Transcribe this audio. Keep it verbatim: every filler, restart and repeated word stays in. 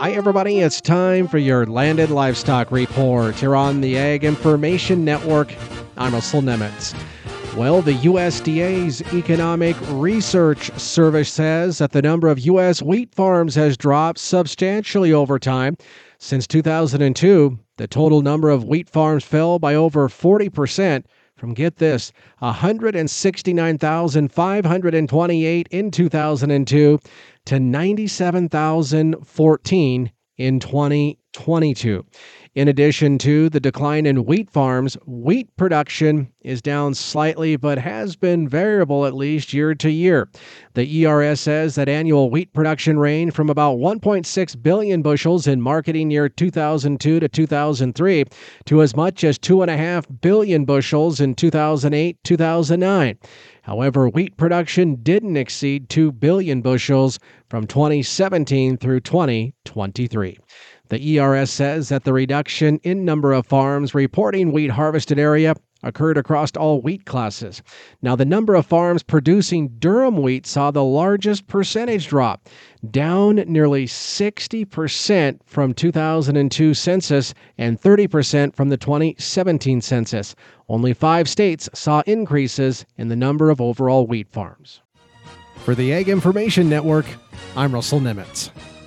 Hi, everybody. It's time for your Landed Livestock Report here on the Ag Information Network. I'm Russell Nemitz. Well, the U S D A's Economic Research Service says that the number of U S wheat farms has dropped substantially over time. Since two thousand two, the total number of wheat farms fell by over forty percent. From, get this, one hundred sixty-nine thousand five hundred twenty-eight in two thousand two to ninety-seven thousand fourteen in twenty twenty-two. In addition to the decline in wheat farms, wheat production is down slightly but has been variable at least year to year. The E R S says that annual wheat production ranged from about one point six billion bushels in marketing year two thousand two to two thousand three to as much as two point five billion bushels in two thousand eight to two thousand nine. However, wheat production didn't exceed two billion bushels from twenty seventeen through twenty twenty-three. The E R S says that the reduction in number of farms reporting wheat harvested area occurred across all wheat classes. Now, the number of farms producing durum wheat saw the largest percentage drop, down nearly sixty percent from two thousand two census and thirty percent from the twenty seventeen census. Only five states saw increases in the number of overall wheat farms. For the Ag Information Network, I'm Russell Nemitz.